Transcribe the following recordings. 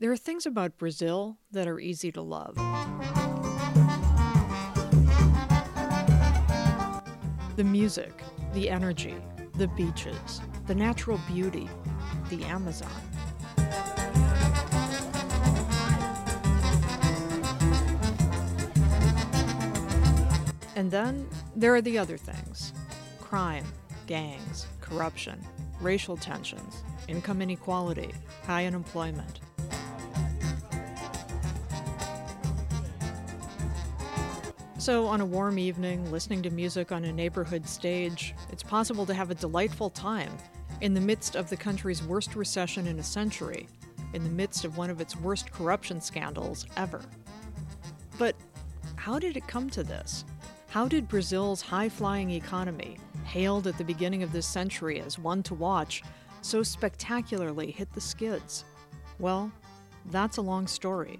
There are things about Brazil that are easy to love. The music, the energy, the beaches, the natural beauty, the Amazon. And then there are the other things: crime, gangs, corruption, racial tensions, income inequality, high unemployment. So on a warm evening, listening to music on a neighborhood stage, it's possible to have a delightful time in the midst of the country's worst recession in a century, in the midst of one of its worst corruption scandals ever. But how did it come to this? How did Brazil's high-flying economy, hailed at the beginning of this century as one to watch, so spectacularly hit the skids? Well, that's a long story.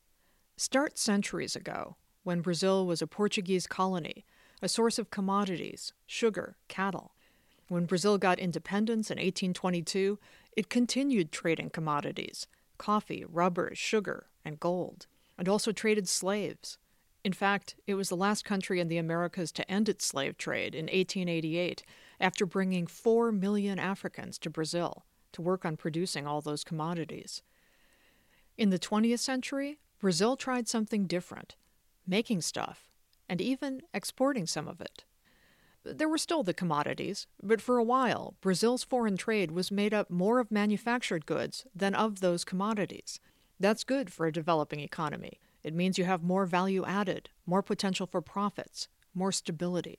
Start centuries ago, when Brazil was a Portuguese colony, a source of commodities, sugar, cattle. When Brazil got independence in 1822, it continued trading commodities: coffee, rubber, sugar, and gold, and also traded slaves. In fact, it was the last country in the Americas to end its slave trade in 1888, after bringing 4 million Africans to Brazil to work on producing all those commodities. In the 20th century, Brazil tried something different: making stuff, and even exporting some of it. There were still the commodities, but for a while, Brazil's foreign trade was made up more of manufactured goods than of those commodities. That's good for a developing economy. It means you have more value added, more potential for profits, more stability.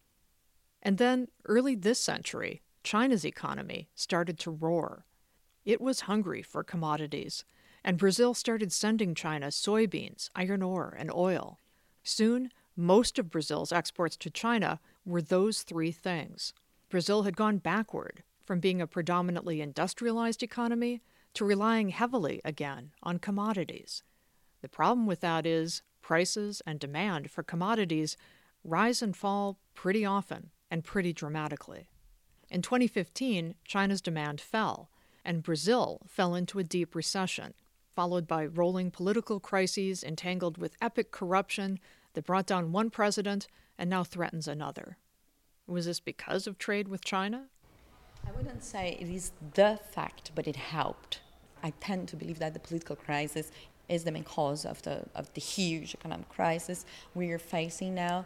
And then, early this century, China's economy started to roar. It was hungry for commodities, and Brazil started sending China soybeans, iron ore, and oil. Soon, most of Brazil's exports to China were those three things. Brazil had gone backward from being a predominantly industrialized economy to relying heavily again on commodities. The problem with that is prices and demand for commodities rise and fall pretty often and pretty dramatically. In 2015, China's demand fell, and Brazil fell into a deep recession, followed by rolling political crises entangled with epic corruption that brought down one president and now threatens another. Was this because of trade with China? I wouldn't say it is the fact, but it helped. I tend to believe that the political crisis is the main cause of the huge economic crisis we are facing now.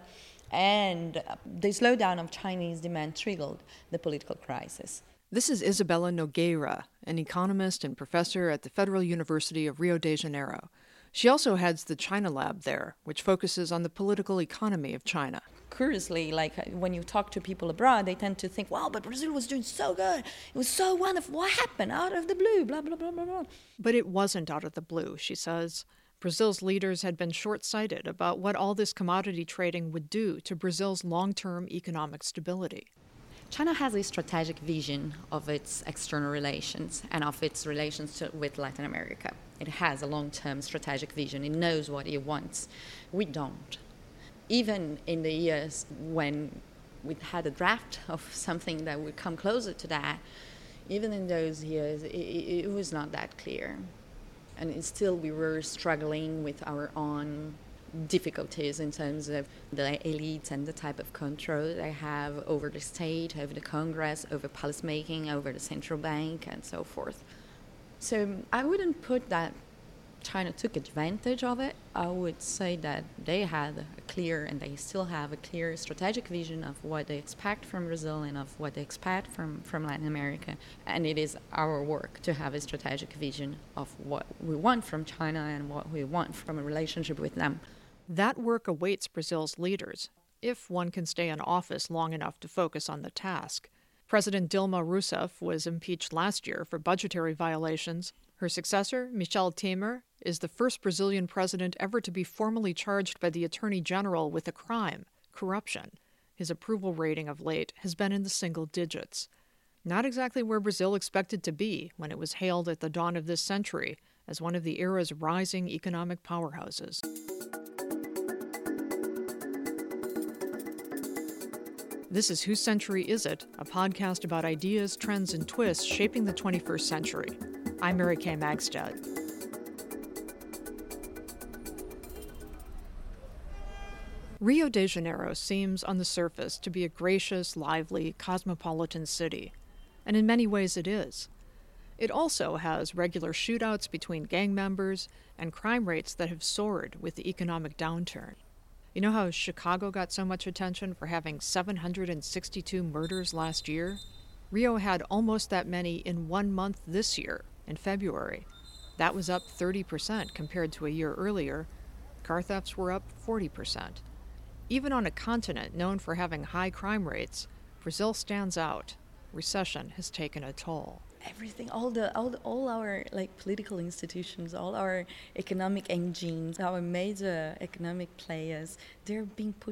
And the slowdown of Chinese demand triggered the political crisis. This is Isabella Nogueira, an economist and professor at the Federal University of Rio de Janeiro. She also heads the China Lab there, which focuses on the political economy of China. Curiously, like when you talk to people abroad, they tend to think, wow, but Brazil was doing so good. It was so wonderful. What happened out of the blue? Blah, blah, blah, blah, blah. But it wasn't out of the blue, she says. Brazil's leaders had been short-sighted about what all this commodity trading would do to Brazil's long-term economic stability. China has a strategic vision of its external relations and of its relations with Latin America. It has a long-term strategic vision. It knows what it wants. We don't. Even in the years when we had a draft of something that would come closer to that, even in those years, it was not that clear. And still we were struggling with our own difficulties in terms of the elites and the type of control they have over the state, over the Congress, over policymaking, over the central bank, and so forth. So I wouldn't put that China took advantage of it. I would say that they had a clear, and they still have a clear strategic vision of what they expect from Brazil and of what they expect from Latin America. And it is our work to have a strategic vision of what we want from China and what we want from a relationship with them. That work awaits Brazil's leaders, if one can stay in office long enough to focus on the task. President Dilma Rousseff was impeached last year for budgetary violations. Her successor, Michel Temer, is the first Brazilian president ever to be formally charged by the Attorney General with a crime, corruption. His approval rating of late has been in the single digits. Not exactly where Brazil expected to be when it was hailed at the dawn of this century as one of the era's rising economic powerhouses. This is Whose Century Is It?, a podcast about ideas, trends, and twists shaping the 21st century. I'm Mary Kay Magstad. Rio de Janeiro seems on the surface to be a gracious, lively, cosmopolitan city, and in many ways it is. It also has regular shootouts between gang members and crime rates that have soared with the economic downturn. You know how Chicago got so much attention for having 762 murders last year? Rio had almost that many in 1 month this year, in February. That was up 30% compared to a year earlier. Car thefts were up 40%. Even on a continent known for having high crime rates, Brazil stands out. Recession has taken a toll. Everything, all our political institutions, all our economic engines, our major economic players, they're being put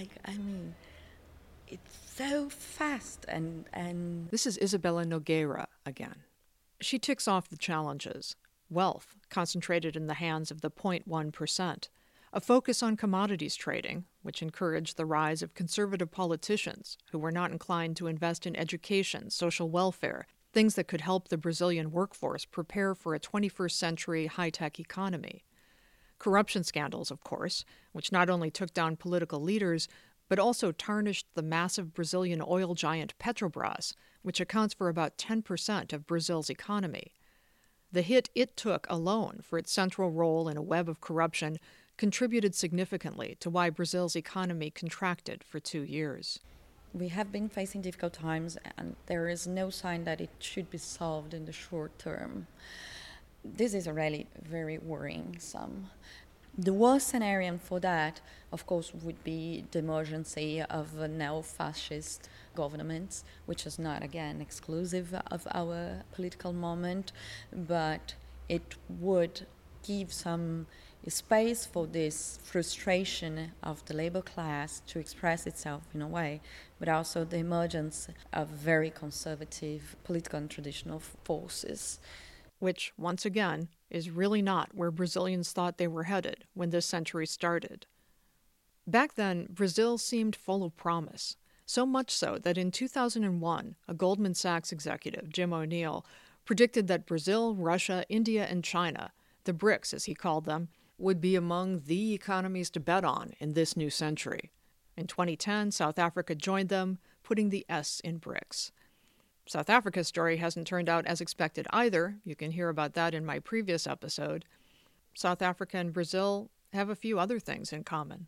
it's so fast and This is Isabella Nogueira again. She ticks off the challenges. Wealth concentrated in the hands of the 0.1%. A focus on commodities trading, which encouraged the rise of conservative politicians who were not inclined to invest in education, social welfare, things that could help the Brazilian workforce prepare for a 21st century high-tech economy. Corruption scandals, of course, which not only took down political leaders, but also tarnished the massive Brazilian oil giant Petrobras, which accounts for about 10% of Brazil's economy. The hit it took alone for its central role in a web of corruption contributed significantly to why Brazil's economy contracted for 2 years. We have been facing difficult times, and there is no sign that it should be solved in the short term. This is already very worrisome. The worst scenario for that, of course, would be the emergency of a neo-fascist government, which is not, again, exclusive of our political moment, but it would give some space for this frustration of the labor class to express itself in a way, but also the emergence of very conservative political and traditional forces. Which, once again, is really not where Brazilians thought they were headed when this century started. Back then, Brazil seemed full of promise, so much so that in 2001, a Goldman Sachs executive, Jim O'Neill, predicted that Brazil, Russia, India, and China, the BRICS as he called them, would be among the economies to bet on in this new century. In 2010, South Africa joined them, putting the S in BRICS. South Africa's story hasn't turned out as expected either. You can hear about that in my previous episode. South Africa and Brazil have a few other things in common.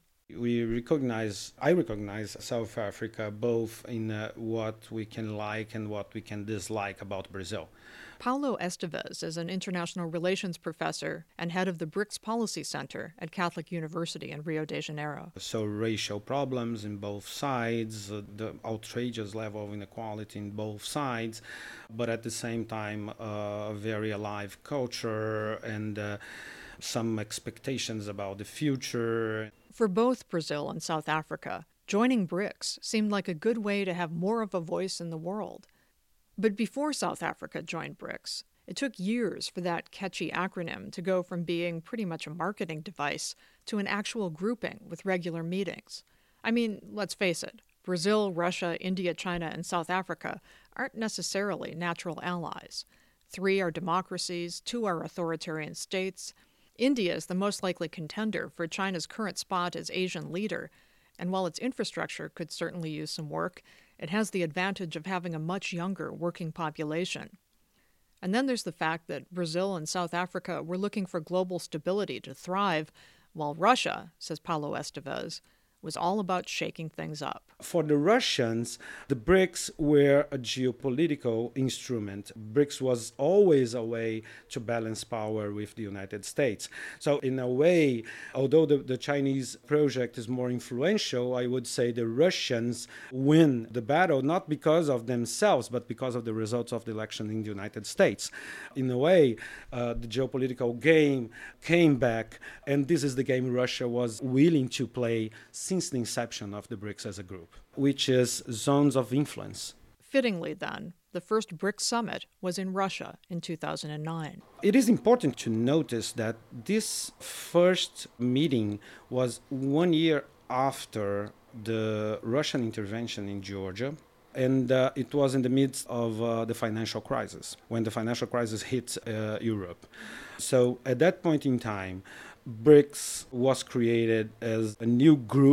I recognize South Africa both in what we can like and what we can dislike about Brazil. Paulo Esteves is an international relations professor and head of the BRICS Policy Center at Catholic University in Rio de Janeiro. So racial problems in both sides, the outrageous level of inequality in both sides, but at the same time a very alive culture and some expectations about the future. For both Brazil and South Africa, joining BRICS seemed like a good way to have more of a voice in the world. But before South Africa joined BRICS, it took years for that catchy acronym to go from being pretty much a marketing device to an actual grouping with regular meetings. I mean, let's face it, Brazil, Russia, India, China, and South Africa aren't necessarily natural allies. 3 are democracies, 2 are authoritarian states. India is the most likely contender for China's current spot as Asian leader, and while its infrastructure could certainly use some work, it has the advantage of having a much younger working population. And then there's the fact that Brazil and South Africa were looking for global stability to thrive, while Russia, says Paulo Esteves, was all about shaking things up. For the Russians, the BRICS were a geopolitical instrument. BRICS was always a way to balance power with the United States. So in a way, although the Chinese project is more influential, I would say the Russians win the battle, not because of themselves, but because of the results of the election in the United States. In a way, the geopolitical game came back, and this is the game Russia was willing to play since the inception of the BRICS as a group, which is zones of influence. Fittingly, then, the first BRICS summit was in Russia in 2009. It is important to notice that this first meeting was 1 year after the Russian intervention in Georgia, and it was in the midst of the financial crisis, when the financial crisis hit Europe. So at that point in time, BRICS was created as a new group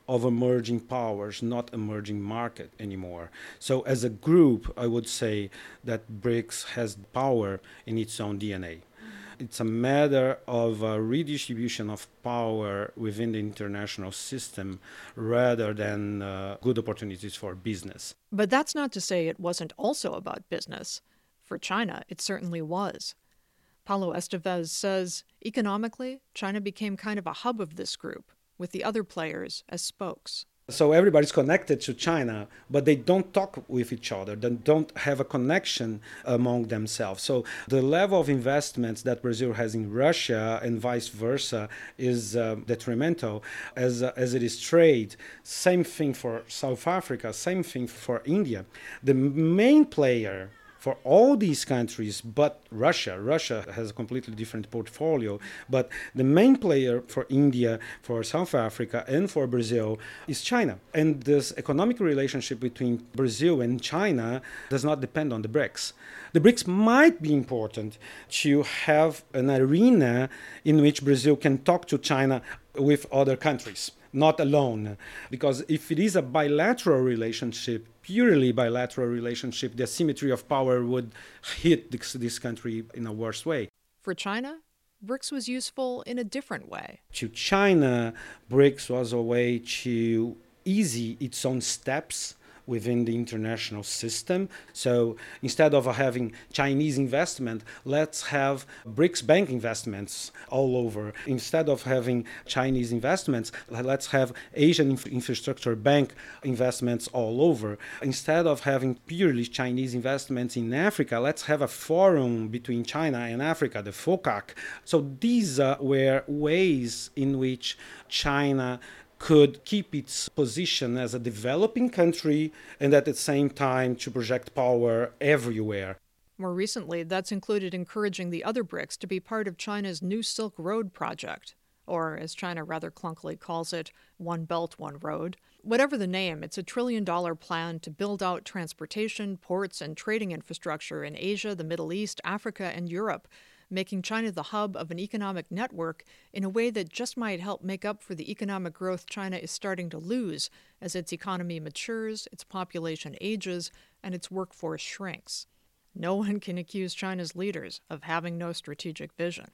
of emerging powers, not emerging market anymore. So as a group, I would say that BRICS has power in its own DNA. It's a matter of a redistribution of power within the international system rather than good opportunities for business. But that's not to say it wasn't also about business. For China, it certainly was. Paulo Estevez says, economically, China became kind of a hub of this group, with the other players as spokes. So everybody's connected to China, but they don't talk with each other. They don't have a connection among themselves. So the level of investments that Brazil has in Russia and vice versa is detrimental as it is trade. Same thing for South Africa, same thing for India. The main player for all these countries, but Russia has a completely different portfolio, but the main player for India, for South Africa, and for Brazil is China. And this economic relationship between Brazil and China does not depend on the BRICS. The BRICS might be important to have an arena in which Brazil can talk to China with other countries, not alone. Because if it is a bilateral relationship, purely bilateral relationship, the asymmetry of power would hit this country in a worse way. For China, BRICS was useful in a different way. To China, BRICS was a way to ease its own steps within the international system. So instead of having Chinese investment, let's have BRICS bank investments all over. Instead of having Chinese investments, let's have Asian infrastructure bank investments all over. Instead of having purely Chinese investments in Africa, let's have a forum between China and Africa, the FOCAC. So these were ways in which China could keep its position as a developing country and at the same time to project power everywhere. More recently, that's included encouraging the other BRICS to be part of China's New Silk Road project, or as China rather clunkily calls it, One Belt, One Road. Whatever the name, it's a $1 trillion plan to build out transportation, ports, and trading infrastructure in Asia, the Middle East, Africa, and Europe, making China the hub of an economic network in a way that just might help make up for the economic growth China is starting to lose as its economy matures, its population ages, and its workforce shrinks. No one can accuse China's leaders of having no strategic vision.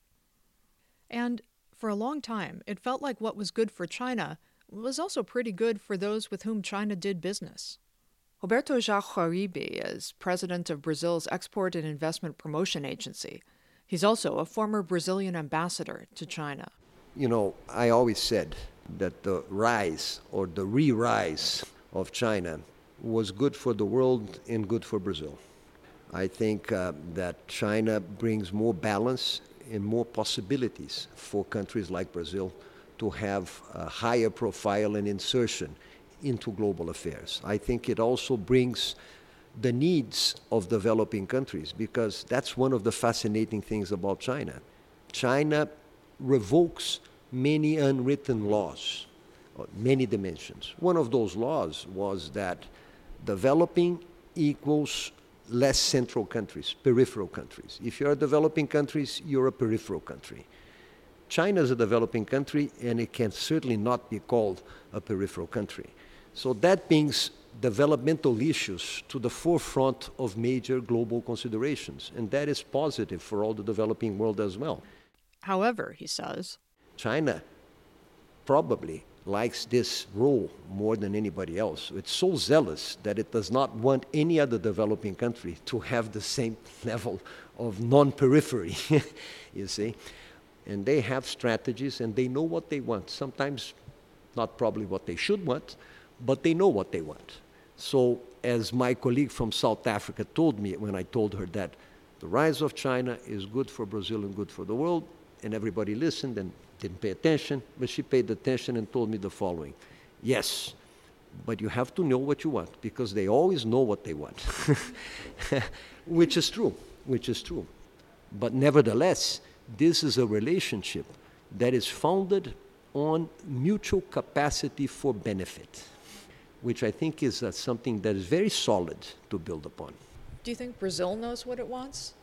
And for a long time, it felt like what was good for China was also pretty good for those with whom China did business. Roberto Jaguaribe is president of Brazil's Export and Investment Promotion Agency. He's also a former Brazilian ambassador to China. You know, I always said that the rise or the re-rise of China was good for the world and good for Brazil. I think that China brings more balance and more possibilities for countries like Brazil to have a higher profile and insertion into global affairs. I think it also brings the needs of developing countries, because that's one of the fascinating things about China. China revokes many unwritten laws, many dimensions. One of those laws was that developing equals less central countries, peripheral countries. If you're a developing country, you're a peripheral country. China is a developing country, and it can certainly not be called a peripheral country. So that brings developmental issues to the forefront of major global considerations, and that is positive for all the developing world as well. However, he says, China probably likes this role more than anybody else. It's so zealous that it does not want any other developing country to have the same level of non-periphery, you see. And they have strategies, and they know what they want. Sometimes not probably what they should want, but they know what they want. So as my colleague from South Africa told me when I told her that the rise of China is good for Brazil and good for the world, and everybody listened and didn't pay attention, but she paid attention and told me the following: yes, but you have to know what you want, because they always know what they want. which is true. But nevertheless, this is a relationship that is founded on mutual capacity for benefit, which I think is something that is very solid to build upon. do you think Brazil knows what it wants?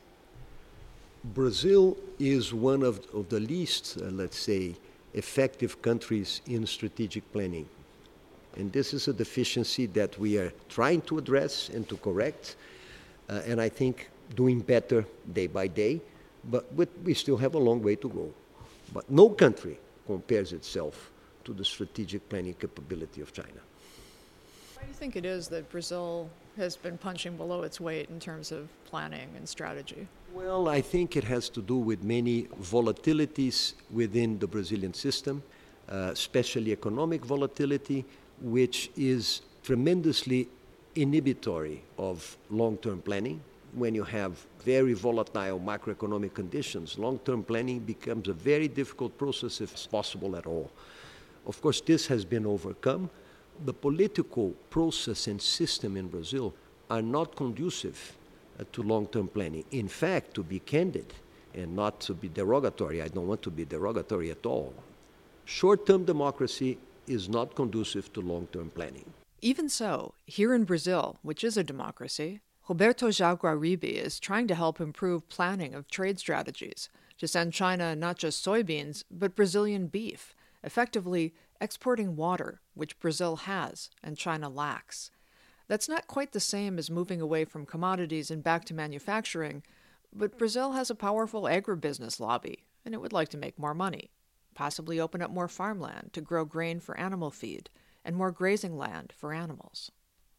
Brazil is one of the least, let's say, effective countries in strategic planning. And this is a deficiency that we are trying to address and to correct, and I think doing better day by day, but we still have a long way to go. But no country compares itself to the strategic planning capability of China. Why do you think it is that Brazil has been punching below its weight in terms of planning and strategy? Well, I think it has to do with many volatilities within the Brazilian system, especially economic volatility, which is tremendously inhibitory of long-term planning. When you have very volatile macroeconomic conditions, long-term planning becomes a very difficult process if it's possible at all. Of course, this has been overcome. The political process and system in Brazil are not conducive to long-term planning. In fact, to be candid and not to be derogatory, I don't want to be derogatory at all, short-term democracy is not conducive to long-term planning. Even so, here in Brazil, which is a democracy, Roberto Jaguaribe is trying to help improve planning of trade strategies to send China not just soybeans, but Brazilian beef, effectively exporting water, which Brazil has and China lacks. That's not quite the same as moving away from commodities and back to manufacturing, but Brazil has a powerful agribusiness lobby, and it would like to make more money, possibly open up more farmland to grow grain for animal feed and more grazing land for animals.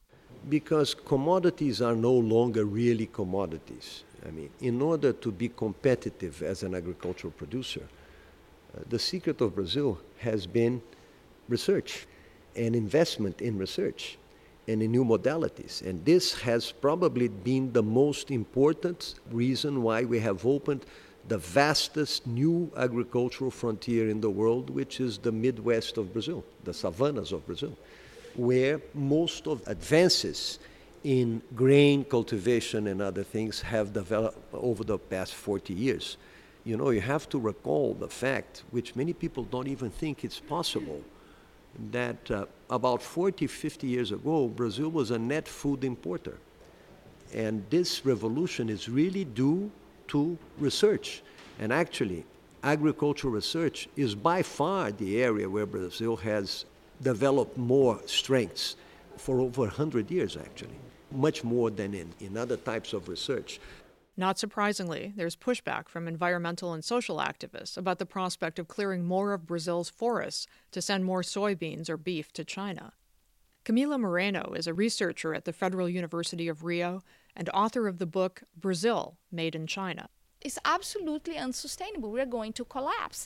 Because commodities are no longer really commodities. I mean, in order to be competitive as an agricultural producer, the secret of Brazil has been research and investment in research and in new modalities. And this has probably been the most important reason why we have opened the vastest new agricultural frontier in the world, which is the Midwest of Brazil, the savannas of Brazil, where most of advances in grain cultivation and other things have developed over the past 40 years. You know, you have to recall the fact, which many people don't even think it's possible, that about 40, 50 years ago, Brazil was a net food importer. And this revolution is really due to research. And actually, agricultural research is by far the area where Brazil has developed more strengths for over 100 years, actually, much more than in other types of research. Not surprisingly, there's pushback from environmental and social activists about the prospect of clearing more of Brazil's forests to send more soybeans or beef to China. Camila Moreno is a researcher at the Federal University of Rio and author of the book Brazil, Made in China. It's absolutely unsustainable. We're going to collapse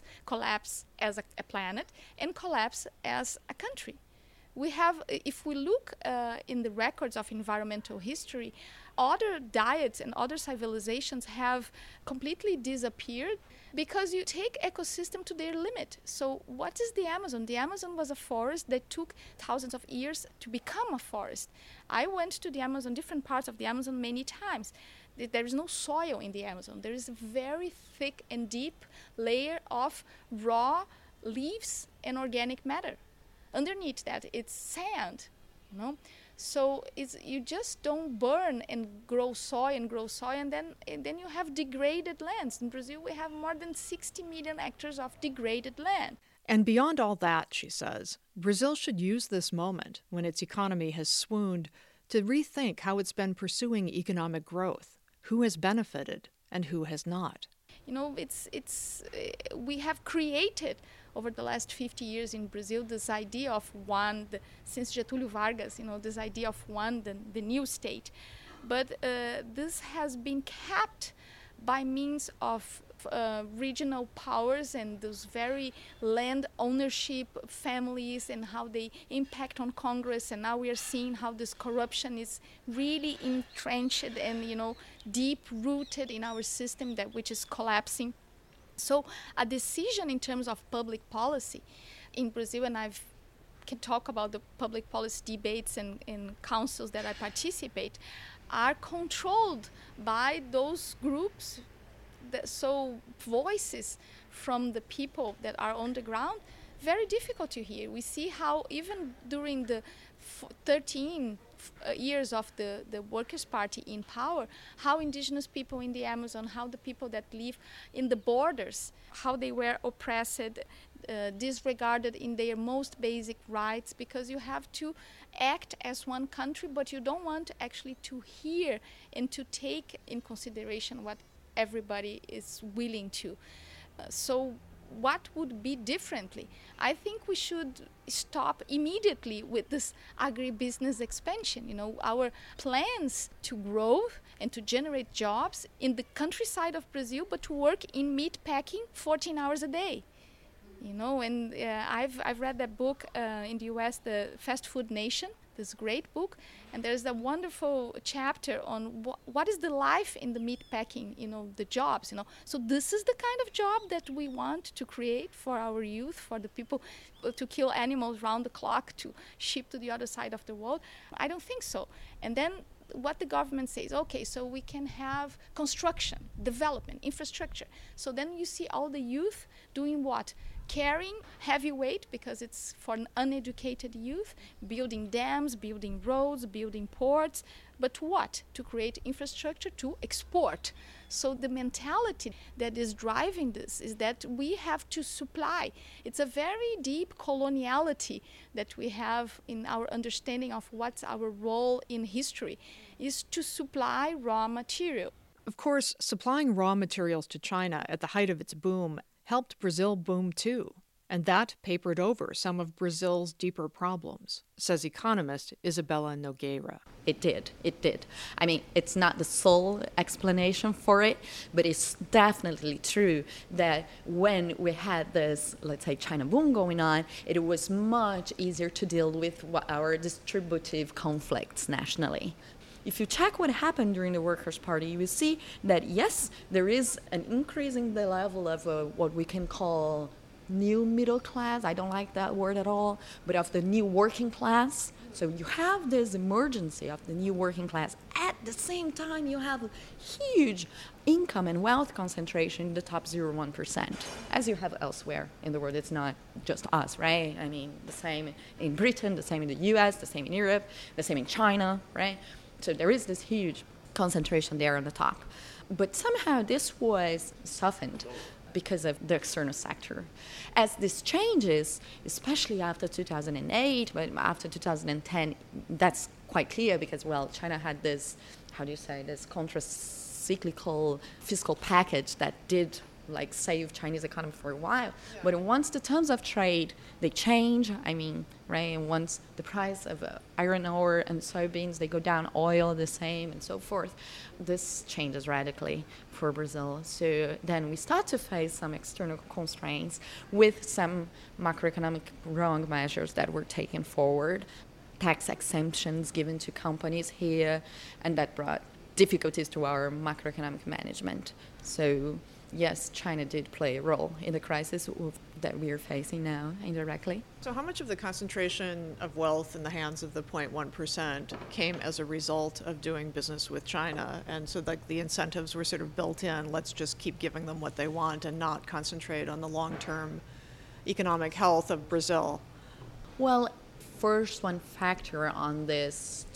as a planet and collapse as a country. We have, if we look in the records of environmental history, other diets and other civilizations have completely disappeared because you take ecosystem to their limit. So what is the Amazon? The Amazon was a forest that took thousands of years to become a forest. I went to the Amazon, different parts of the Amazon many times. There is no soil in the Amazon. There is a very thick and deep layer of raw leaves and organic matter. Underneath that, it's sand, you know. So you just don't burn and grow soy, and then you have degraded lands. In Brazil, we have more than 60 million hectares of degraded land. And beyond all that, she says, Brazil should use this moment, when its economy has swooned, to rethink how it's been pursuing economic growth, who has benefited and who has not. You know, we have created over the last 50 years in Brazil this idea of one, since Getúlio Vargas, you know, this idea of one, the new state. But this has been kept by means of regional powers and those very land ownership families and how they impact on Congress. And now we are seeing how this corruption is really entrenched and, you know, deep-rooted in our system, which is collapsing. So a decision in terms of public policy in Brazil, and I can talk about the public policy debates and councils that I participate, are controlled by those groups. So voices from the people that are on the ground, very difficult to hear. We see how even during the 13 years of the Workers' Party in power, how indigenous people in the Amazon, how the people that live in the borders, how they were oppressed, disregarded in their most basic rights, because you have to act as one country, but you don't want actually to hear and to take in consideration what everybody is willing to. So what would be differently? I think we should stop immediately with this agribusiness expansion. You know, our plans to grow and to generate jobs in the countryside of Brazil, but to work in meat packing 14 hours a day. You know, and I've read that book in the US, The Fast Food Nation, this great book, and there's a wonderful chapter on what is the life in the meat packing, you know, the jobs, you know. So this is the kind of job that we want to create for our youth, for the people to kill animals round the clock, to ship to the other side of the world. I don't think so. And then what the government says, okay, so we can have construction, development, infrastructure. So then you see all the youth doing what? Carrying heavy weight, because it's for an uneducated youth, building dams, building roads, building ports, but what? To create infrastructure to export. So the mentality that is driving this is that we have to supply. It's a very deep coloniality that we have in our understanding of what's our role in history, is to supply raw material. Of course, supplying raw materials to China at the height of its boom helped Brazil boom too, and that papered over some of Brazil's deeper problems, says economist Isabella Nogueira. It did. I mean, it's not the sole explanation for it, but it's definitely true that when we had this, let's say, China boom going on, it was much easier to deal with our distributive conflicts nationally. If you check what happened during the Workers' Party, you will see that, yes, there is an increase in the level of what we can call new middle class. I don't like that word at all, but of the new working class. So you have this emergency of the new working class. At the same time, you have huge income and wealth concentration in the top 0.1%, as you have elsewhere in the world. It's not just us, right? I mean, the same in Britain, the same in the US, the same in Europe, the same in China, right? So there is this huge concentration there on the top. But somehow this was softened because of the external sector. As this changes, especially after 2008, but after 2010, that's quite clear because, well, China had this, this contra-cyclical fiscal package that did save Chinese economy for a while. Yeah. But once the terms of trade, they change, right? And once the price of iron ore and soybeans, they go down, oil the same, and so forth, this changes radically for Brazil. So then we start to face some external constraints with some macroeconomic wrong measures that were taken forward, tax exemptions given to companies here, and that brought difficulties to our macroeconomic management. So yes, China did play a role in the crisis that we are facing now indirectly. So how much of the concentration of wealth in the hands of the 0.1% came as a result of doing business with China? And so the incentives were sort of built in, let's just keep giving them what they want and not concentrate on the long-term economic health of Brazil? Well, first one factor on this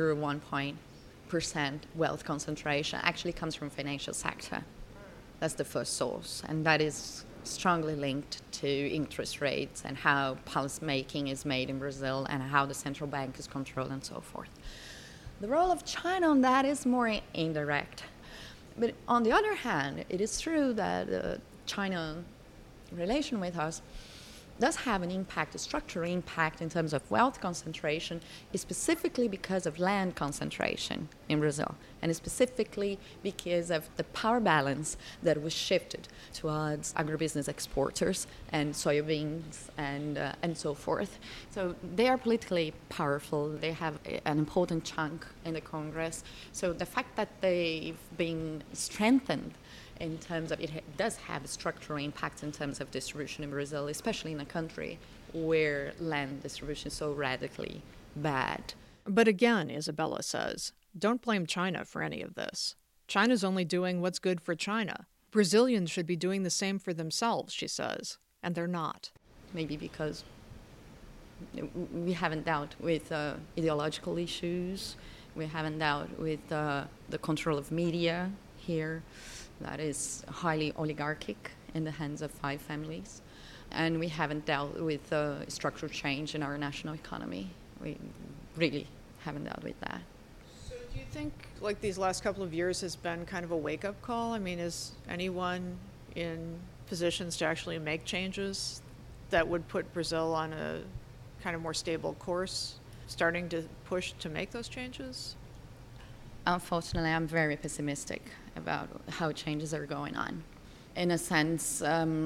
0.1% wealth concentration actually comes from financial sector. That's the first source, and that is strongly linked to interest rates and how policy making is made in Brazil and how the central bank is controlled and so forth. The role of China on that is more indirect. But on the other hand, it is true that China relation with us does have an impact, a structural impact in terms of wealth concentration, specifically because of land concentration in Brazil, and specifically because of the power balance that was shifted towards agribusiness exporters and soybeans and so forth. So they are politically powerful. They have an important chunk in the Congress. So the fact that they've been strengthened in terms of, it does have a structural impact in terms of distribution in Brazil, especially in a country where land distribution is so radically bad. But again, Isabella says, don't blame China for any of this. China's only doing what's good for China. Brazilians should be doing the same for themselves, she says, and they're not. Maybe because we haven't dealt with ideological issues. We haven't dealt with the control of media here. That is highly oligarchic in the hands of 5 families. and we haven't dealt with structural change in our national economy. We really haven't dealt with that. So do you think like these last couple of years has been kind of a wake-up call? I mean, is anyone in positions to actually make changes that would put Brazil on a kind of more stable course starting to push to make those changes? Unfortunately, I'm very pessimistic about how changes are going on. In a sense,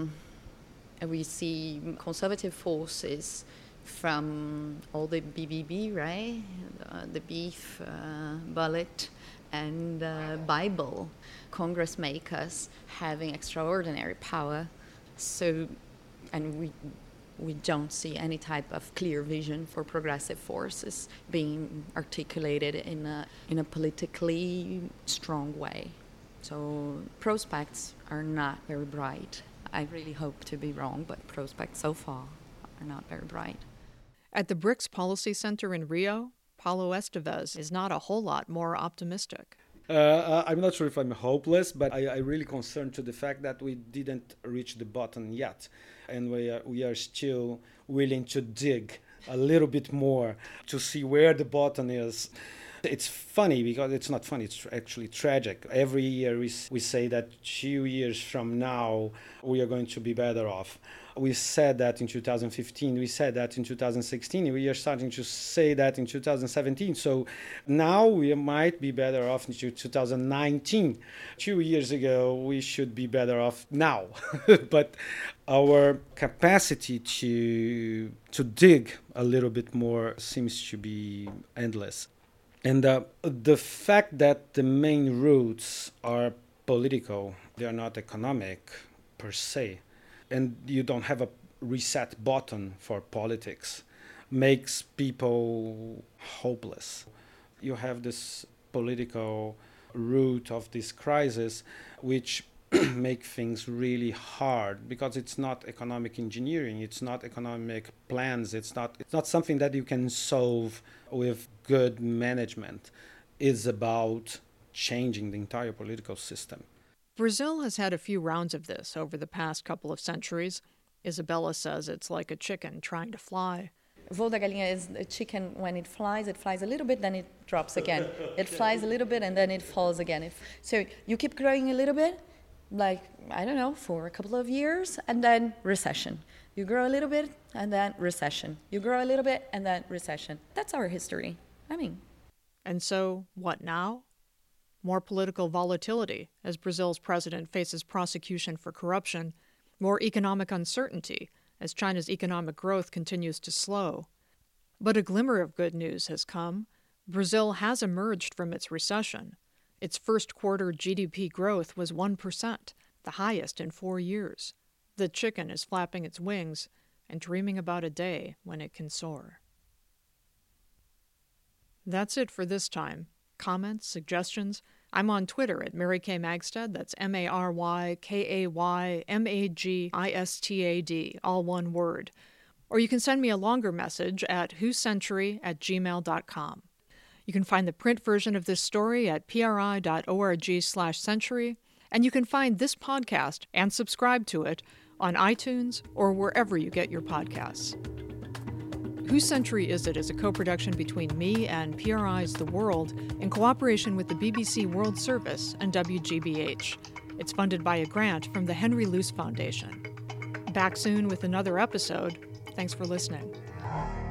we see conservative forces from all the BBB, right? The beef, bullet, and Bible Congress makers having extraordinary power. So, and we don't see any type of clear vision for progressive forces being articulated in a politically strong way. So prospects are not very bright. I really hope to be wrong, but prospects so far are not very bright. At the BRICS Policy Center in Rio, Paulo Esteves is not a whole lot more optimistic. I'm not sure if I'm hopeless, but I'm really concerned to the fact that we didn't reach the bottom yet. And we are still willing to dig a little bit more to see where the bottom is. It's funny because it's not funny, it's actually tragic. Every year we say that 2 years from now we are going to be better off. We said that in 2015, we said that in 2016, we are starting to say that in 2017. So now we might be better off in 2019. 2 years ago, we should be better off now. But our capacity to dig a little bit more seems to be endless. And the fact that the main roots are political, they are not economic per se, and you don't have a reset button for politics, makes people hopeless. You have this political root of this crisis, which make things really hard because it's not economic engineering, it's not economic plans, it's not something that you can solve with good management. It's about changing the entire political system. Brazil has had a few rounds of this over the past couple of centuries. Isabella says it's like a chicken trying to fly. Voo da galinha is a chicken. When it flies a little bit, then it drops again. It flies a little bit, and then it falls again. So you keep growing a little bit, like, I don't know, for a couple of years, and then recession. You grow a little bit, and then recession. You grow a little bit, and then recession. That's our history. And so, what now? More political volatility as Brazil's president faces prosecution for corruption, more economic uncertainty as China's economic growth continues to slow. But a glimmer of good news has come. Brazil has emerged from its recession. Its first quarter GDP growth was 1%, the highest in 4 years. The chicken is flapping its wings and dreaming about a day when it can soar. That's it for this time. Comments, suggestions? I'm on Twitter at Mary Kay Magstad. That's MaryKaymagistad, all one word. Or you can send me a longer message at whocentury@gmail.com. You can find the print version of this story at pri.org/century, and you can find this podcast and subscribe to it on iTunes or wherever you get your podcasts. Whose Century Is It is a co-production between me and PRI's The World in cooperation with the BBC World Service and WGBH. It's funded by a grant from the Henry Luce Foundation. Back soon with another episode. Thanks for listening.